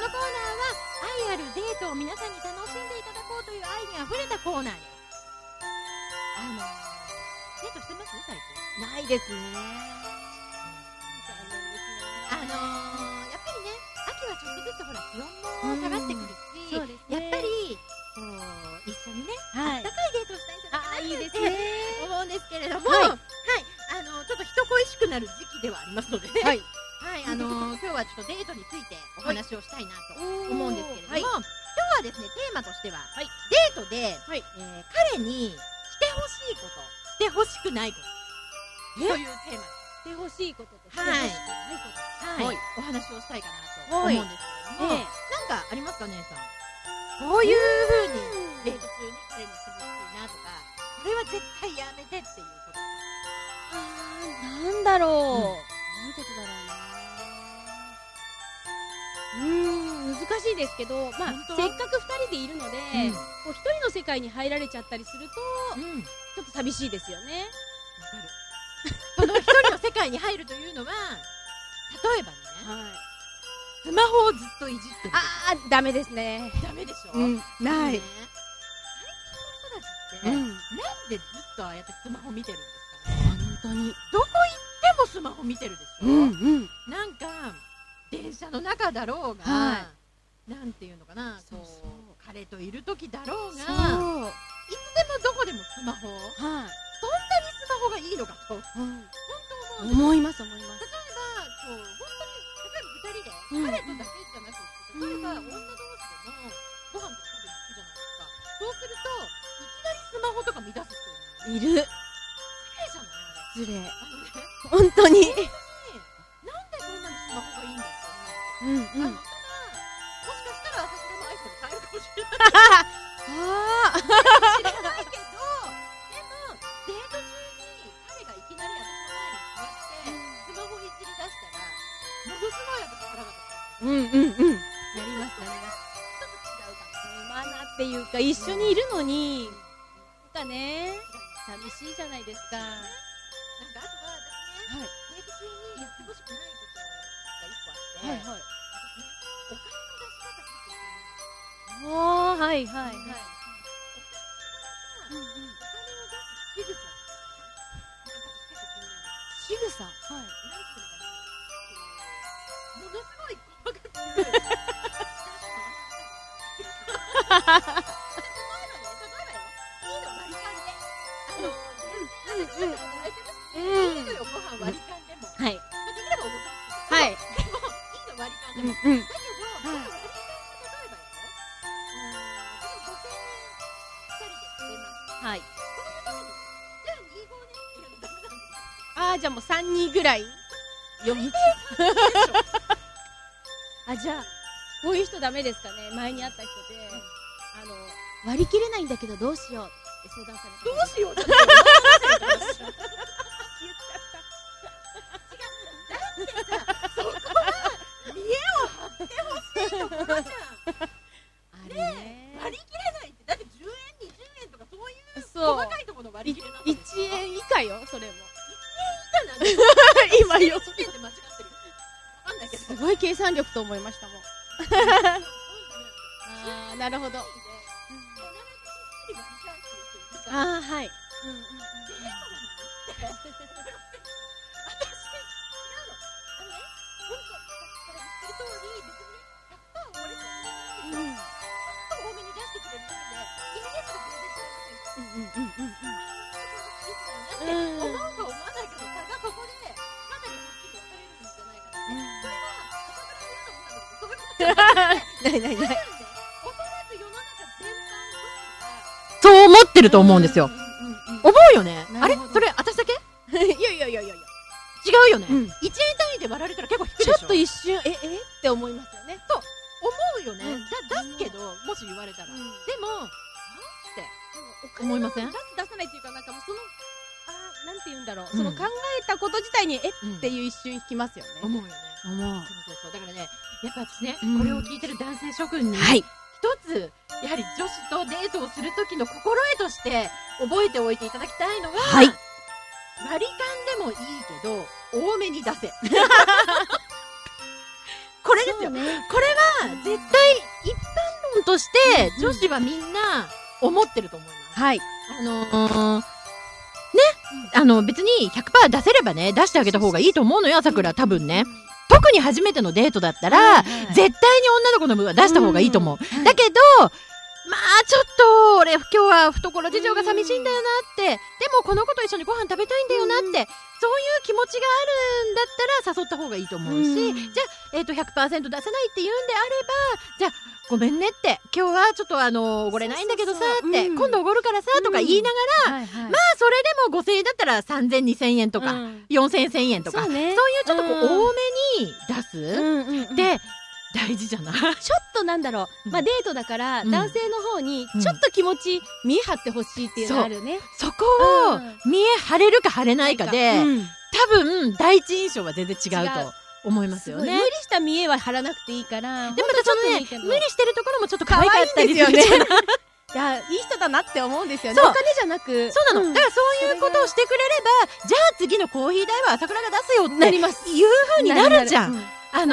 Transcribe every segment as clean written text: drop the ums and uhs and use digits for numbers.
コーナーは愛あるデートを皆さんに楽しんでいただこうという愛にあふれたコーナーです。デートしてます最近？ ないですね。 やっぱりね、秋はちょっとずつほら気温も下がってくるし、 そうですね、 やっぱりこう一緒にね、 はい、 あったかいデートをしたいんじゃないかなっていいですね思うんですけれども、 はい、 はい、ちょっと人恋しくなる時期ではありますので、ね、 はい、 はい、今日はちょっとデートについてお話をしたいなと思うんですけれども、 はい、 今日はですね、テーマとしては、 はい、 デートで、 はい、 彼にしてほしいこと、してほしくないことというテーマです。 してほしいこととしてほしくないこと、 はい、お話をしたいかなと思うんですけれども、なんかありますか、姉さん？こういう風にデート中に彼にしてほしいなとか、これは絶対やめてっていうこと。 なんだろう、どういうことだろうな。難しいですけど、まあせっかく2人でいるので、こう1人の世界に入られちゃったりすると、ちょっと寂しいですよね。 その一人の世界に入るというのは、例えばね、スマホをずっといじってる。 ダメですね。 ダメでしょ。 ない。 最近の子たちって、なんでずっとああやってスマホ見てるんですかね。 本当に。 どこ行ってもスマホ見てるでしょ。なんか電車の中だろうが、なんていうのかな、彼といる時だろうが、いつでもどこでもスマホ。そんなにスマホがいいのかと、本当思います。例えば、 本当に、例えば2人で、彼とだけじゃなくて、例えば女同士でもご飯とか食べに行くじゃないですか。そうすると、いきなりスマホとか見出す人いる。 失礼じゃない？ 本当に。 なんでそんなにスマホがいいんだって思うんですよ。もしかしたら朝倉のアイコン変えるかもしれない。知らないけど、でもデート中に彼がいきなり私の前に座ってスマホいじり出したら、ものすごい私腹が立つ。やります。ちょっと違うかも。マナーっていうか、一緒にいるのに、なんかね、寂しいじゃないですか。 なんかあとは私ね、デート中にやってほしくないことが一個あって、お金の出し方っていうの。お金を出す仕草。なんていうのかな。ものすごい細かく。例えばね、いいの割り勘で。いいのよ、ご飯割り勘でも。できればおごってほしい。でも、いいの割り勘でも。だけど、割り勘が例えばよ、5000円2人で出ます。この時に、じゃあ25ねっていうのダメなんです。 じゃあもう3人ぐらい 4人。 じゃあこういう人ダメですかね。前に会った人で、割り切れないんだけどどうしようって相談されて、 どうしようって言っちゃった。違う。だってさ、そこは見栄を張ってほしいところじゃん。割り切れないって、だって10円、20円とかそういう細かいところの割り切れなのですか？ 1円以下よ、それも。 1円以下なんで今よ。 1円で間違ってる。わかんないけど。 すごい計算力と思いましたもん。なるほど。はい。 そう思ってると思うんですよ。思うよね。あれそれ私だけ？ いや違うよね。1円単位で割られたら結構低いでしょ。 ちょっと一瞬って思いますよね。 と思うよね。出すけど、もし言われたら。でもって思いません？ 出さないっていうか、なんかもうなんて言うんだろう。その考えたこと自体にっていう一瞬引きますよね。 思うよね。そう。だからね、やっぱ私ね、これを聞いてる男性諸君に一つやはり女子とデートをする時の心得として覚えておいていただきたいのは、割り勘でもいいけど多めに出せ。これですよ。これは絶対として女子はみんな思ってると思います。 はい。 別に 100% 出せればね、出してあげた方がいいと思うのよ、朝倉。多分ね。特に初めてのデートだったら、絶対に女の子の分は出した方がいいと思う。だけど、まあちょっと俺今日は懐事情が寂しいんだよなって、でもこの子と一緒にご飯食べたいんだよなって、そういう気持ちがあるんだったら誘った方がいいと思うし、じゃあ、100% 出せないって言うんであれば、じゃあごめんねって、今日はちょっとおごれないんだけどさって、今度おごるからさとか言いながら、まあそれでも5000円だったら3000、2000円とか、4000円、1000円とか、そういうちょっとこう多めに出すで大事じゃない？ちょっとなんだろう、まあデートだから男性の方にちょっと気持ち見え張ってほしいっていうのがあるね。 そこを見え張れるか張れないかで、多分第一印象は全然違うと思いますよね。 無理した見えは張らなくていいから、 でまたちょっとね、無理してるところもちょっと可愛かったりするじゃない？ いや、いい人だなって思うんですよね。お金じゃなく。 そうなの。だからそういうことをしてくれれば、じゃあ次のコーヒー代は朝倉が出すよってなります。 いう風になるじゃん。そこで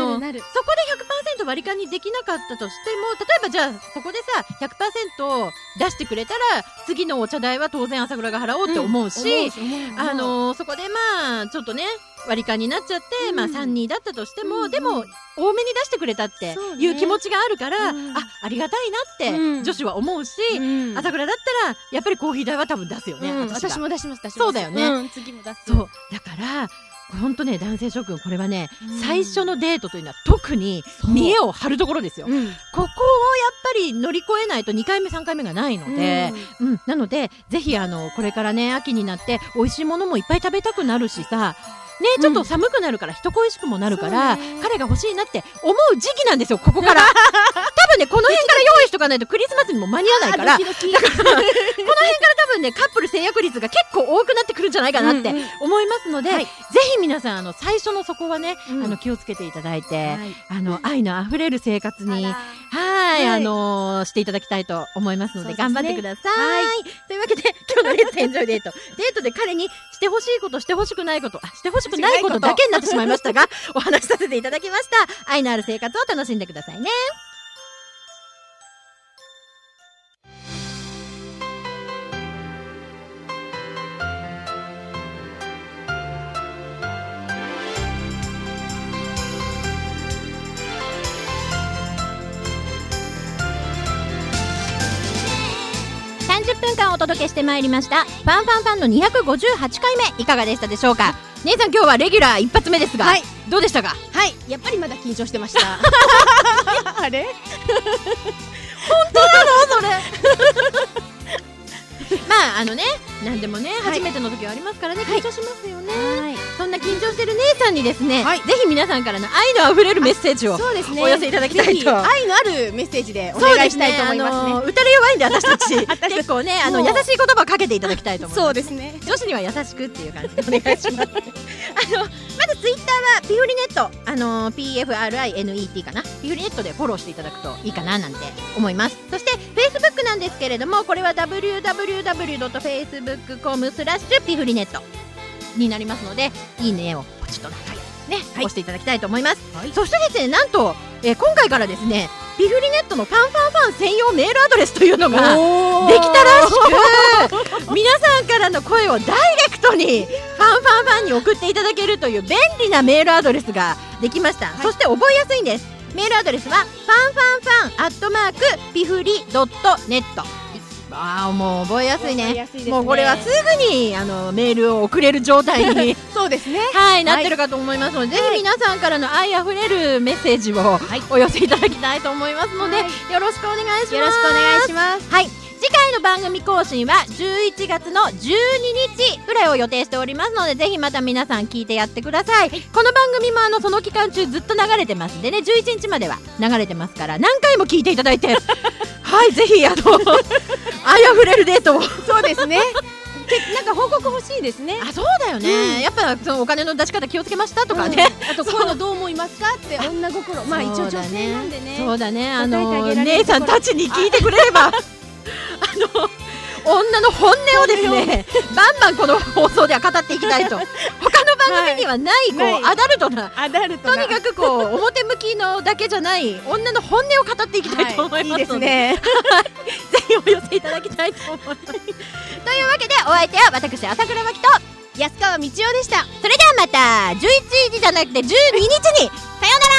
100% 割り勘にできなかったとしても、例えばじゃあそこでさ 100% 出してくれたら次のお茶代は当然朝倉が払おうって思うし、そこでまあちょっとね割り勘になっちゃって、まあ3人だったとしても、でも多めに出してくれたっていう気持ちがあるから、ありがたいなって女子は思うし、朝倉だったらやっぱりコーヒー代は多分出すよね。 私も出します。 そうだよね。 次も出す。 そうだから本当ね、男性諸君これはね、最初のデートというのは特に見栄を張るところですよ。ここをやっぱり乗り越えないと2回目3回目がないので、なのでぜひこれからね秋になって美味しいものもいっぱい食べたくなるしさね、ちょっと寒くなるから人恋しくもなるから、彼が欲しいなって思う時期なんですよ、ここから多分ねこの辺から用意しとかないとクリスマスにも間に合わないから、だからこの辺から多分ねカップル成約率が結構多くなってくるんじゃないかなって思いますので、ぜひ皆さん最初のそこはね気をつけていただいて、愛のあふれる生活にしていただきたいと思いますので、頑張ってください。というわけで今日のレッツエンジョイデート、デートで彼にしてほしいこと、してほしくないこと、してほしくないことだけになってしまいましたがお話しさせていただきました。愛のある生活を楽しんでくださいね。30分間お届けしてまいりましたファンファンファンの258回目、いかがでしたでしょうか。姉さん今日はレギュラー一発目ですが、どうでしたか。 やっぱりまだ緊張してましたあれ本当なのそれまあ何でもね、初めての時はありますからね、緊張しますよね。そんな緊張してる姉さんにですね、ぜひ皆さんからの愛のあふれるメッセージをお寄せいただきたいと。 愛のあるメッセージでお願いしたいと思いますね。 打たれ弱いんで私たち結構ね優しい言葉をかけていただきたいと思います。 そうですね、 女子には優しくっていう感じでお願いしますまずツイッターはピフリネット、PFRINET かな、ピフリネットでフォローしていただくといいかななんて思います。そして Facebook なんですけれども、これは www.facebook.com/ピフリネットになりますので、いいねをポチッと押していただきたいと思います。そしてですね、なんと、今回からですねピフリネットのファン専用メールアドレスというのができたらしく、皆さんからの声をダイレクトにファンに送っていただけるという便利なメールアドレスができました。そして覚えやすいんです。メールアドレスはfafan@pifuri.net。もう覚えやすいね。もうこれはすぐにメールを送れる状態にそうですね、 なってるかと思いますので、ぜひ皆さんからの愛あふれるメッセージをお寄せいただきたいと思いますので、よろしくお願いします。 よろしくお願いします。 次回の番組更新は11月の12日ぐらいを予定しておりますので、ぜひまた皆さん聞いてやってください。この番組もその期間中ずっと流れてますんでね、11日までは流れてますから何回も聞いていただいてぜひ愛あふれるデートをそうですねなんか報告欲しいですね。 そうだよね、やっぱそのお金の出し方気をつけましたとかね、 あとこういうのどう思いますかって女心、まあ一応女性なんでね、 そうだね、姉さんたちに聞いてくれれば女の本音をですねバンバンこの放送では語っていきたいと他の番番組にはない、こうアダルトな、とにかくこう表向きのだけじゃない女の本音を語っていきたいと思いますので、いいですねぜひお寄せいただきたいと思いますというわけで、お相手は私朝倉真希と安川道夫でした。 それではまた11時じゃなくて12日にさようなら。